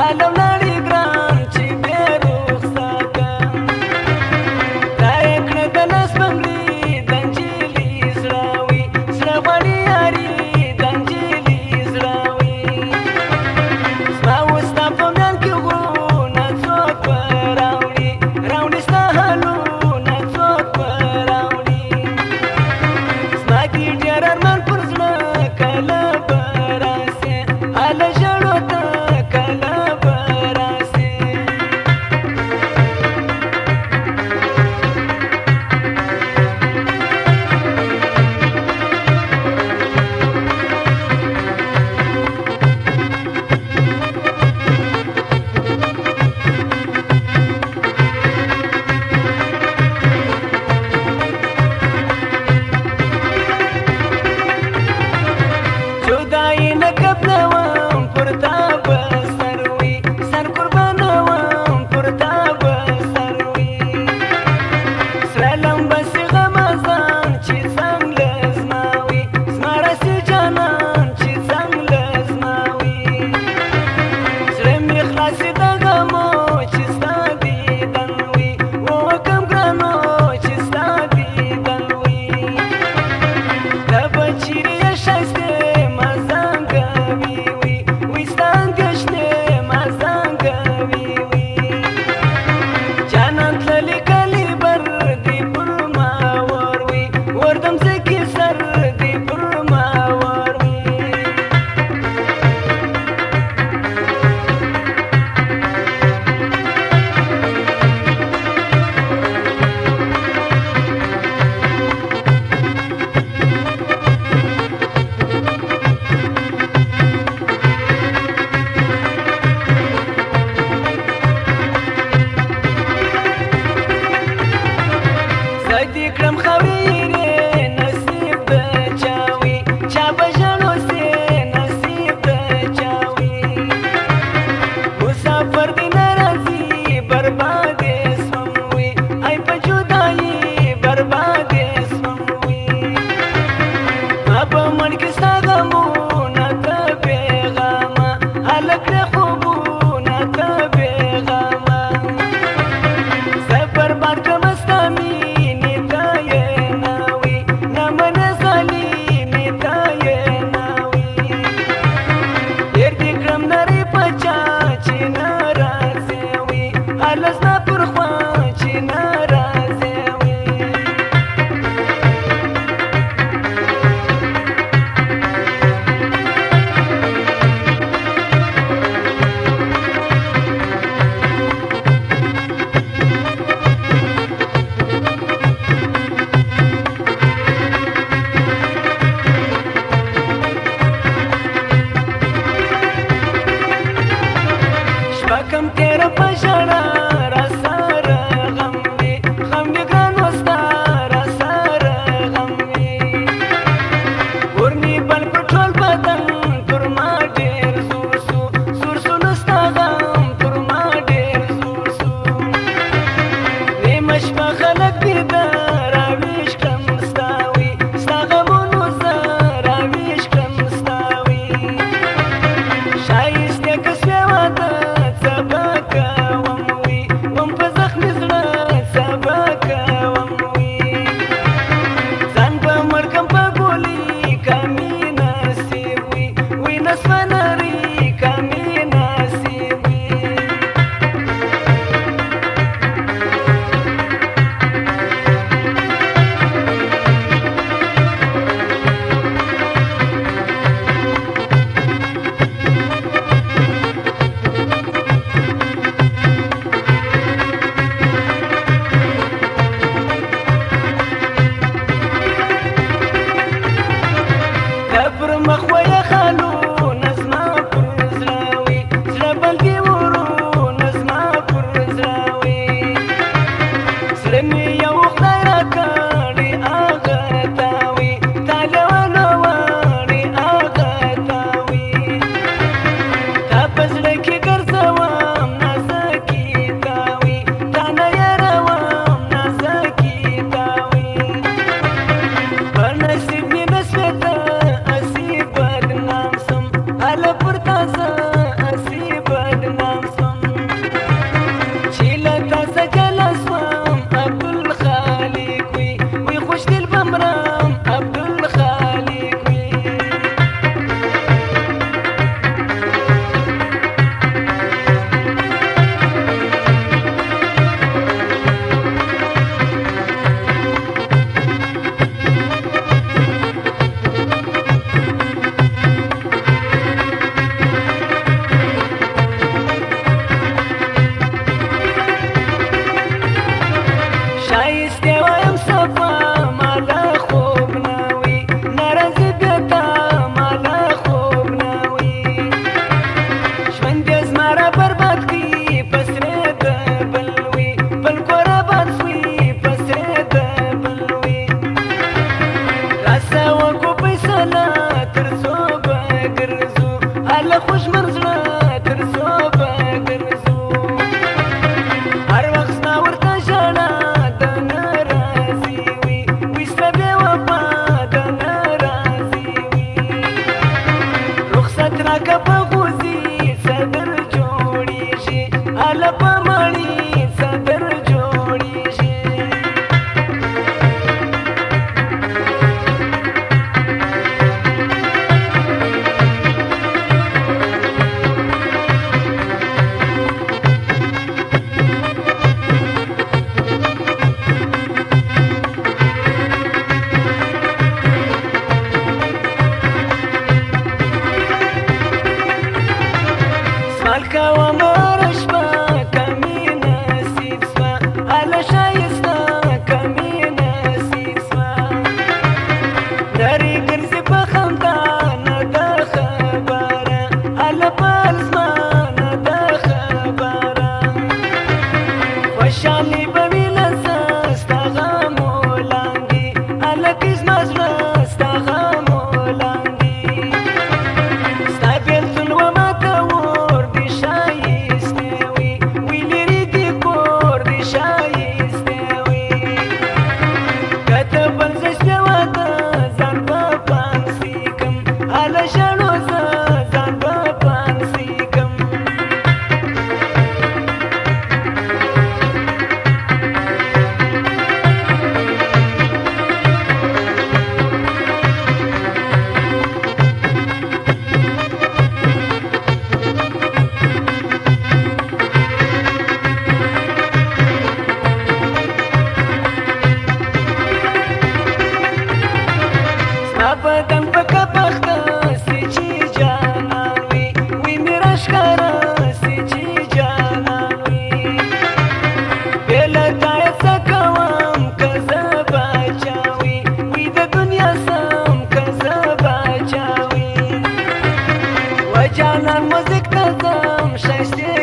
عالم نړۍ ګران چې بې رخصته دا یې کړه د لاس بنګړي د نجلۍ زړه وي زړه غواړي یاري د نجلۍ زړه وي زما اوس ستا په میان کې غرونه څوک به راوړي راوړي ستا حالونه څوک به راوړي زما کې ډېر ارمان پر زړه کله به راسې هله ژړو ته کله به راسې جدایي نه قبلوم پر تا به سر وي سر قربانوم پر تا به سر وي سره لمبسې غمازان چې څنګ له زما وي زما راسې جانان چې څنګ له زما وي زړه مې خلاصې د غمو چې ستا دیدن وي وکم ګرانو چې ستا دیدن وي ته به چیرې یې ښایستې دې کړم خاورې نصیب د چا وي چا به ژړو سي نصیب د چا وي مسافر دې نه راځي بربادې سوم وي ای په جدایي بربادې سوم وي ما په مړ کې ستا غمونه ته بېغمه هلک د خوبونه ته بېغمه زه برباد کړمه ستا مینې زما پر خوا چې ناراضه وي شپه کم تېره په ژړا هله پر تازه اسی بدنام کوم هره شپه کمې نصیب سوه هله ښایسته کمې نصیب سوه نرۍ ګرځې په خندا نه ده خبره هله بل زما نه ده خبره خوشحالي به وي له زه ستا غمو لاندې هلکې زما زړه ستا غمو لاندې ستا بېلتون ومه ته ور دې ښایستې وي وی لرې دې کور دې ښایستې وي که ته بل زه شپې واده ځان به پانسي کم هله ژاړو زه ځان به پانسي کم بدن پکه پخته سي چې جانان وي وی مې راښکاره سي چې جانان وي بې له تا یې څه کوم که زه باچا وي وی د دنیا سم که زه باچا وي و جانان موزیک ته ځم ښایستې